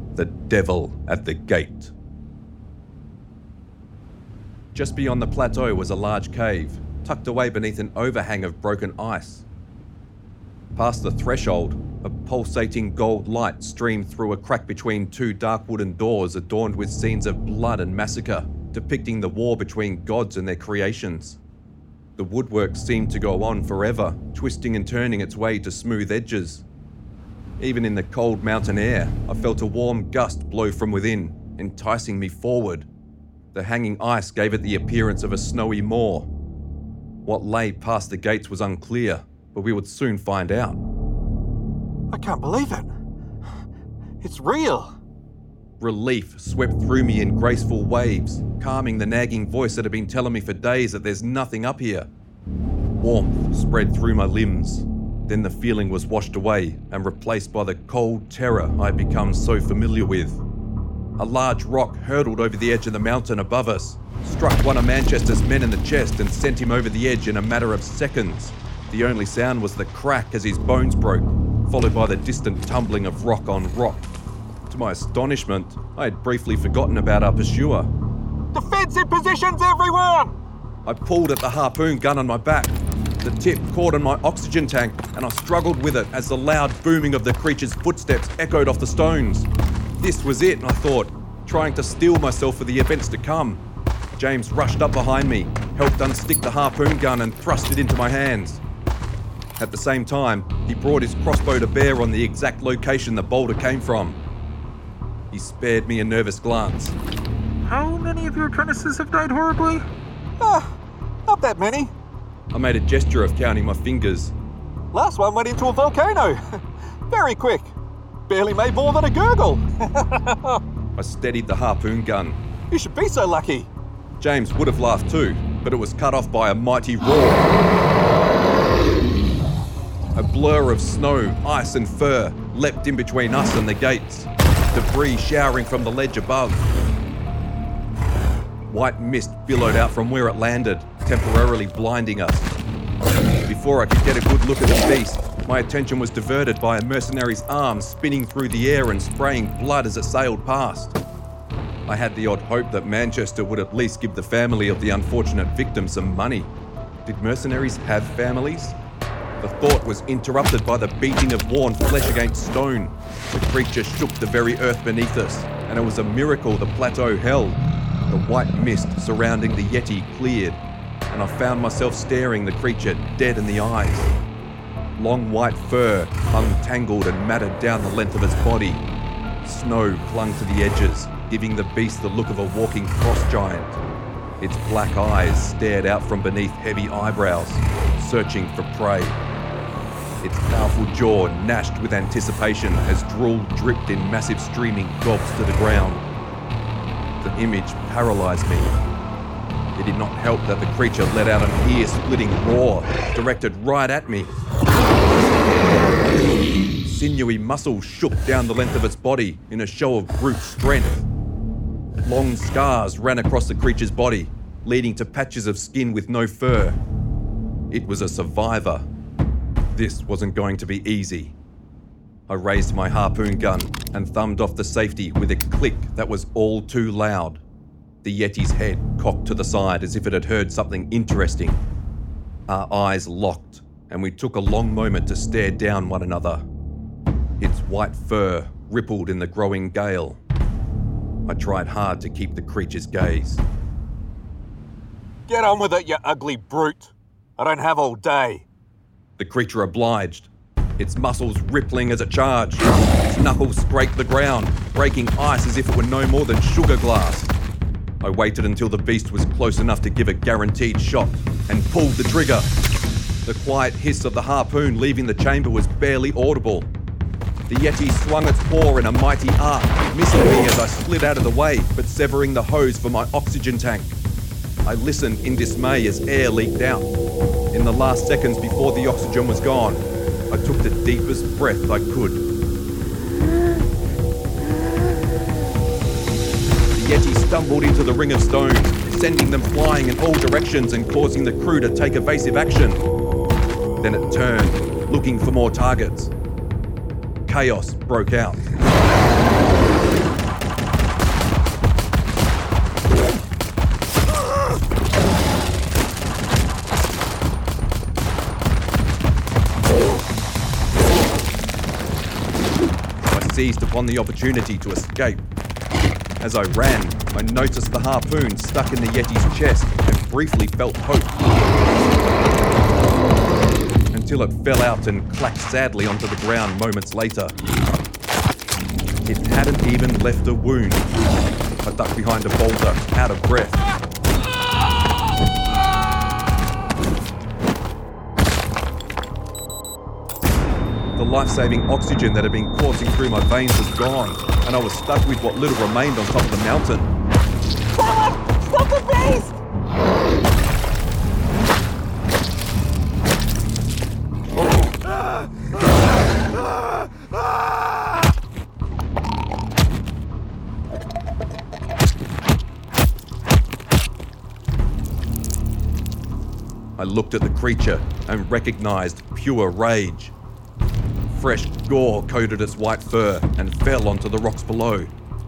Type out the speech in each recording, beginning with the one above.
The devil at the gate. Just beyond the plateau was a large cave, tucked away beneath an overhang of broken ice. Past the threshold, a pulsating gold light streamed through a crack between two dark wooden doors adorned with scenes of blood and massacre, depicting the war between gods and their creations. The woodwork seemed to go on forever, twisting and turning its way to smooth edges. Even in the cold mountain air, I felt a warm gust blow from within, enticing me forward. The hanging ice gave it the appearance of a snowy moor. What lay past the gates was unclear, but we would soon find out. I can't believe it. It's real. Relief swept through me in graceful waves, calming the nagging voice that had been telling me for days that there's nothing up here. Warmth spread through my limbs. Then the feeling was washed away and replaced by the cold terror I had become so familiar with. A large rock hurtled over the edge of the mountain above us, struck one of Manchester's men in the chest and sent him over the edge in a matter of seconds. The only sound was the crack as his bones broke, followed by the distant tumbling of rock on rock. To my astonishment, I had briefly forgotten about our pursuer. Defensive positions, everyone! I pulled at the harpoon gun on my back. The tip caught on my oxygen tank, and I struggled with it as the loud booming of the creature's footsteps echoed off the stones. This was it, I thought, trying to steel myself for the events to come. James rushed up behind me, helped unstick the harpoon gun and thrust it into my hands. At the same time, he brought his crossbow to bear on the exact location the boulder came from. He spared me a nervous glance. How many of your apprentices have died horribly? Not that many. I made a gesture of counting my fingers. Last one went into a volcano. Very quick. Barely made more than a gurgle. I steadied the harpoon gun. You should be so lucky. James would have laughed too, but it was cut off by a mighty roar. A blur of snow, ice and fur leapt in between us and the gates, debris showering from the ledge above. White mist billowed out from where it landed, temporarily blinding us. Before I could get a good look at the beast, my attention was diverted by a mercenary's arm spinning through the air and spraying blood as it sailed past. I had the odd hope that Manchester would at least give the family of the unfortunate victim some money. Did mercenaries have families? The thought was interrupted by the beating of worn flesh against stone. The creature shook the very earth beneath us, and it was a miracle the plateau held. The white mist surrounding the Yeti cleared, and I found myself staring the creature dead in the eyes. Long white fur hung tangled and matted down the length of its body. Snow clung to the edges, giving the beast the look of a walking frost giant. Its black eyes stared out from beneath heavy eyebrows, searching for prey. Its powerful jaw gnashed with anticipation as drool dripped in massive streaming gobs to the ground. The image paralysed me. It did not help that the creature let out an ear-splitting roar, directed right at me. Sinewy muscles shook down the length of its body in a show of brute strength. Long scars ran across the creature's body, leading to patches of skin with no fur. It was a survivor. This wasn't going to be easy. I raised my harpoon gun and thumbed off the safety with a click that was all too loud. The Yeti's head cocked to the side as if it had heard something interesting. Our eyes locked, and we took a long moment to stare down one another. Its white fur rippled in the growing gale. I tried hard to keep the creature's gaze. Get on with it, you ugly brute. I don't have all day. The creature obliged, its muscles rippling as it charged. Its knuckles scraped the ground, breaking ice as if it were no more than sugar glass. I waited until the beast was close enough to give a guaranteed shot and pulled the trigger. The quiet hiss of the harpoon leaving the chamber was barely audible. The Yeti swung its paw in a mighty arc, missing me as I slid out of the way, but severing the hose for my oxygen tank. I listened in dismay as air leaked out. In the last seconds before the oxygen was gone, I took the deepest breath I could. The Yeti stumbled into the ring of stones, sending them flying in all directions and causing the crew to take evasive action. Then it turned, looking for more targets. Chaos broke out. seized upon the opportunity to escape. As I ran, I noticed the harpoon stuck in the Yeti's chest and briefly felt hope. Until it fell out and clacked sadly onto the ground moments later. It hadn't even left a wound. I ducked behind a boulder, out of breath. The life-saving oxygen that had been coursing through my veins was gone, and I was stuck with what little remained on top of the mountain. Someone! Stop the beast! I looked at the creature and recognized pure rage. Fresh gore coated its white fur and fell onto the rocks below.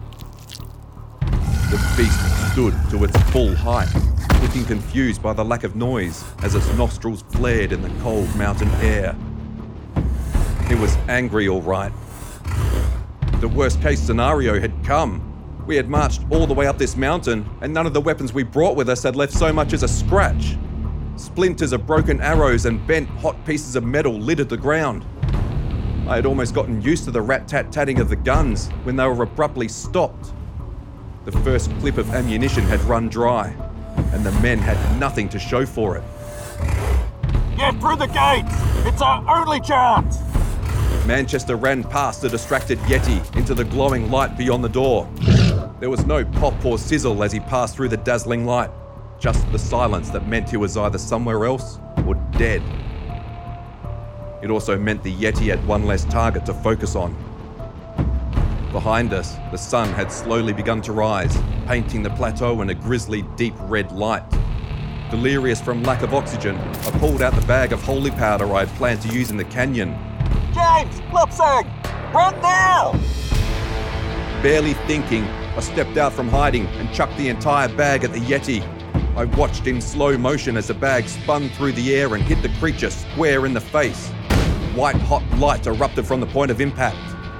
The beast stood to its full height, looking confused by the lack of noise as its nostrils flared in the cold mountain air. It was angry, all right. The worst-case scenario had come. We had marched all the way up this mountain, and none of the weapons we brought with us had left so much as a scratch. Splinters of broken arrows and bent, hot pieces of metal littered the ground. I had almost gotten used to the rat-tat-tatting of the guns when they were abruptly stopped. The first clip of ammunition had run dry, and the men had nothing to show for it. Get through the gates! It's our only chance! Manchester ran past the distracted Yeti into the glowing light beyond the door. There was no pop or sizzle as he passed through the dazzling light, just the silence that meant he was either somewhere else or dead. It also meant the Yeti had one less target to focus on. Behind us, the sun had slowly begun to rise, painting the plateau in a grisly, deep red light. Delirious from lack of oxygen, I pulled out the bag of holy powder I had planned to use in the canyon. James! Lopsang! Run now! Barely thinking, I stepped out from hiding and chucked the entire bag at the Yeti. I watched in slow motion as the bag spun through the air and hit the creature square in the face. White hot light erupted from the point of impact.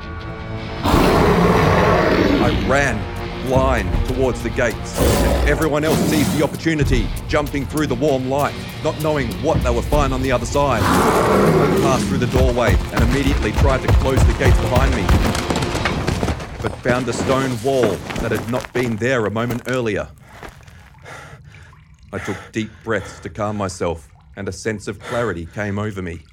I ran, blind, towards the gates, and everyone else seized the opportunity, jumping through the warm light, not knowing what they would find on the other side. I passed through the doorway and immediately tried to close the gates behind me, but found a stone wall that had not been there a moment earlier. I took deep breaths to calm myself, and a sense of clarity came over me.